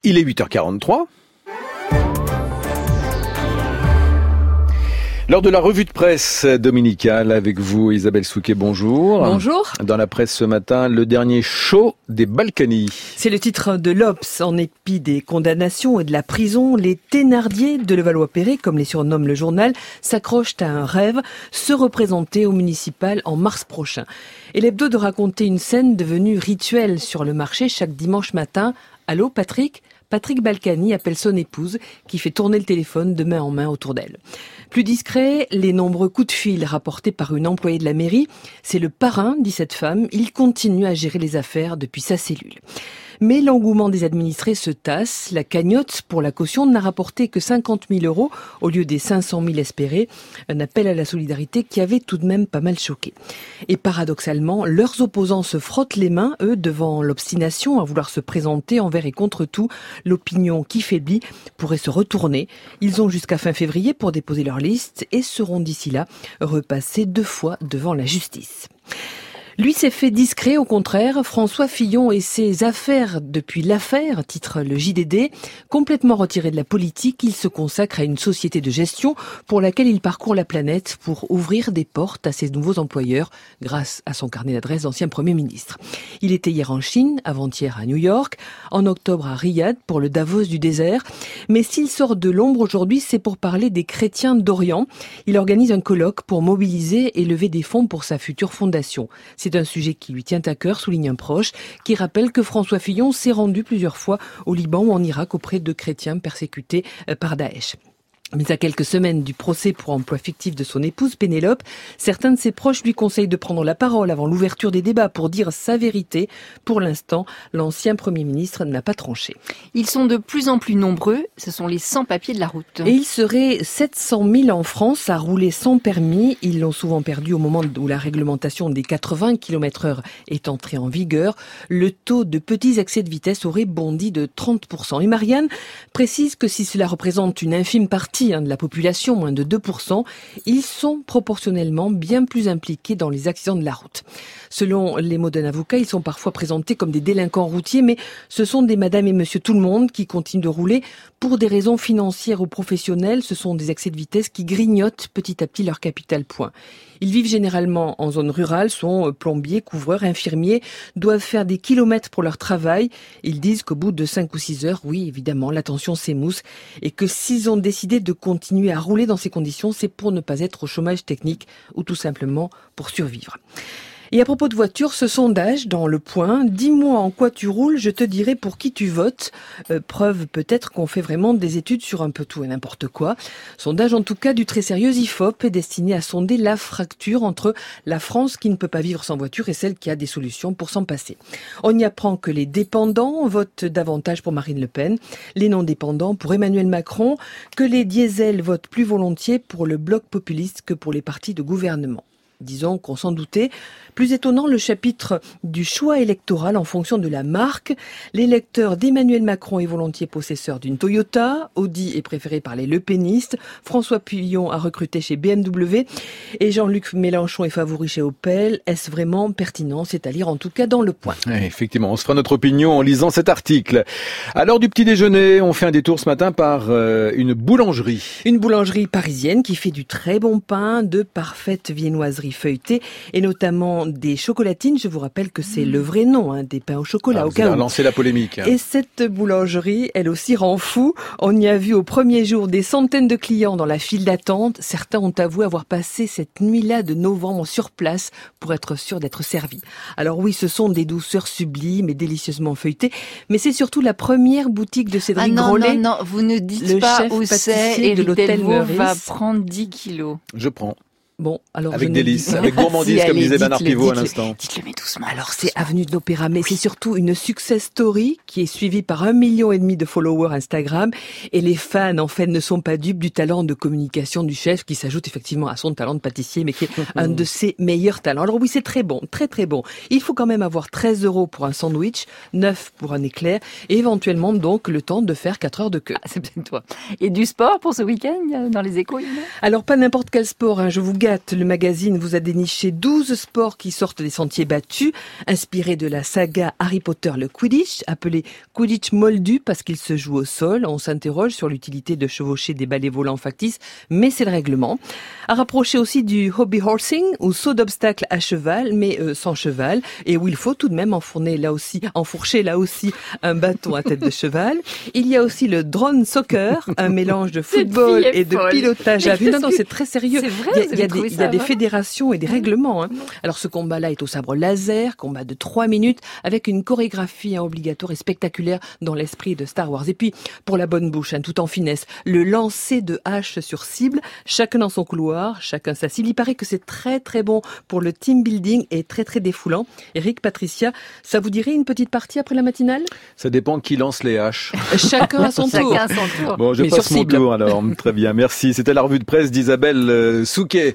Il est 8h43. Lors de la revue de presse dominicale avec vous, Isabelle Souquet, bonjour. Bonjour. Dans la presse ce matin, le dernier show des Balkany. C'est le titre de l'Obs. En dépit des condamnations et de la prison, les Thénardier de Levallois-Perret, comme les surnomme le journal, s'accrochent à un rêve, se représenter au municipal en mars prochain. Et l'hebdo de raconter une scène devenue rituelle sur le marché chaque dimanche matin. Allô, Patrick ? Patrick Balkany appelle son épouse, qui fait tourner le téléphone de main en main autour d'elle. Plus discret, les nombreux coups de fil rapportés par une employée de la mairie. C'est le parrain, dit cette femme. Il continue à gérer les affaires depuis sa cellule. Mais l'engouement des administrés se tasse. La cagnotte pour la caution n'a rapporté que 50 000 € au lieu des 500 000 espérés. Un appel à la solidarité qui avait tout de même pas mal choqué. Et paradoxalement, leurs opposants se frottent les mains, eux, devant l'obstination à vouloir se présenter envers et contre tout. L'opinion qui faiblit pourrait se retourner. Ils ont jusqu'à fin février pour déposer leur liste et seront d'ici là repassés 2 fois devant la justice. Lui s'est fait discret, au contraire. François Fillon et ses affaires depuis l'affaire, titre le JDD. Complètement retiré de la politique, il se consacre à une société de gestion pour laquelle il parcourt la planète pour ouvrir des portes à ses nouveaux employeurs grâce à son carnet d'adresses d'ancien Premier ministre. Il était hier en Chine, avant-hier à New York, en octobre à Riyad pour le Davos du désert. Mais s'il sort de l'ombre aujourd'hui, c'est pour parler des chrétiens d'Orient. Il organise un colloque pour mobiliser et lever des fonds pour sa future fondation. C'est un sujet qui lui tient à cœur, souligne un proche, qui rappelle que François Fillon s'est rendu plusieurs fois au Liban ou en Irak auprès de chrétiens persécutés par Daesh. Mais à quelques semaines du procès pour emploi fictif de son épouse Pénélope, certains de ses proches lui conseillent de prendre la parole avant l'ouverture des débats pour dire sa vérité. Pour l'instant, l'ancien Premier ministre n'a pas tranché. Ils sont de plus en plus nombreux, ce sont les sans-papiers de la route. Et il serait 700 000 en France à rouler sans permis. Ils l'ont souvent perdu au moment où la réglementation des 80 km/h est entrée en vigueur. Le taux de petits excès de vitesse aurait bondi de 30%. Et Marianne précise que si cela représente une infime partie de la population, moins de 2%, ils sont proportionnellement bien plus impliqués dans les accidents de la route. Selon les mots d'un avocat, ils sont parfois présentés comme des délinquants routiers, mais ce sont des madame et monsieur tout le monde qui continuent de rouler pour des raisons financières ou professionnelles. Ce sont des excès de vitesse qui grignotent petit à petit leur capital point. Ils vivent généralement en zone rurale, sont plombiers, couvreurs, infirmiers, doivent faire des kilomètres pour leur travail. Ils disent qu'au bout de 5 ou 6 heures, oui, évidemment, la tension s'émousse et que s'ils ont décidé de continuer à rouler dans ces conditions, c'est pour ne pas être au chômage technique ou tout simplement pour survivre. Et à propos de voitures, ce sondage dans Le Point, dis-moi en quoi tu roules, je te dirai pour qui tu votes. Preuve peut-être qu'on fait vraiment des études sur un peu tout et n'importe quoi. Sondage en tout cas du très sérieux IFOP, destiné à sonder la fracture entre la France qui ne peut pas vivre sans voiture et celle qui a des solutions pour s'en passer. On y apprend que les dépendants votent davantage pour Marine Le Pen, les non-dépendants pour Emmanuel Macron, que les diesels votent plus volontiers pour le bloc populiste que pour les partis de gouvernement. Disons qu'on s'en doutait. Plus étonnant, le chapitre du choix électoral en fonction de la marque. L'électeur d'Emmanuel Macron est volontiers possesseur d'une Toyota. Audi est préféré par les lepénistes. François Fillon a recruté chez BMW. Et Jean-Luc Mélenchon est favori chez Opel. Est-ce vraiment pertinent ? C'est à lire en tout cas dans Le Point. Oui, effectivement, on se fera notre opinion en lisant cet article. À l'heure du petit déjeuner, on fait un détour ce matin par une boulangerie. Une boulangerie parisienne qui fait du très bon pain, de parfaites viennoiseries feuilletées et notamment des chocolatines. Je vous rappelle que c'est le vrai nom, des pains au chocolat. Vous avez lancé la polémique. Et cette boulangerie, elle aussi rend fou. On y a vu au premier jour des centaines de clients dans la file d'attente. Certains ont avoué avoir passé cette nuit-là de novembre sur place pour être sûr d'être servis. Alors oui, ce sont des douceurs sublimes et délicieusement feuilletées, mais c'est surtout la première boutique de Cédric Grolet. Non, vous ne dites pas où c'est et de l'hôtel Meurice va prendre 10 kilos. Je prends. Bon, alors avec délice, avec gourmandise, comme disait Bernard Pivot à l'instant. Dites-le, mais doucement. Alors, c'est Avenue de l'Opéra, mais c'est surtout une success story qui est suivie par 1,5 million de followers Instagram. Et les fans, en fait, ne sont pas dupes du talent de communication du chef, qui s'ajoute effectivement à son talent de pâtissier, mais qui est un de ses meilleurs talents. Alors oui, c'est très bon, très très bon. Il faut quand même avoir 13 € pour un sandwich, 9 pour un éclair, et éventuellement donc le temps de faire 4 heures de queue. Ah, c'est bien toi. Et du sport pour ce week-end dans les Échos, Alors pas n'importe quel sport, je vous garde. T4, le magazine vous a déniché 12 sports qui sortent des sentiers battus, inspirés de la saga Harry Potter, le Quidditch, appelé Quidditch moldu parce qu'il se joue au sol. On s'interroge sur l'utilité de chevaucher des balais volants factices, mais c'est le règlement. À rapprocher aussi du hobby horsing, ou saut d'obstacle à cheval, mais sans cheval, et où il faut tout de même enfourcher là aussi un bâton à tête de cheval. Il y a aussi le drone soccer, un mélange de football et de pilotage à vue. Non, c'est très sérieux. C'est vrai, Il y a des fédérations et des règlements. Alors ce combat-là est au sabre laser, combat de 3 minutes, avec une chorégraphie obligatoire et spectaculaire dans l'esprit de Star Wars. Et puis, pour la bonne bouche, tout en finesse, le lancer de hache sur cible, chacun dans son couloir, chacun sa cible. Il paraît que c'est très très bon pour le team building et très très défoulant. Eric, Patricia, ça vous dirait une petite partie après la matinale ? Ça dépend qui lance les haches. Chacun à son tour. Chacun à son tour. Bon, je Mais passe sur mon cible. tour alors. Très bien, merci. C'était la revue de presse d'Isabelle Souquet.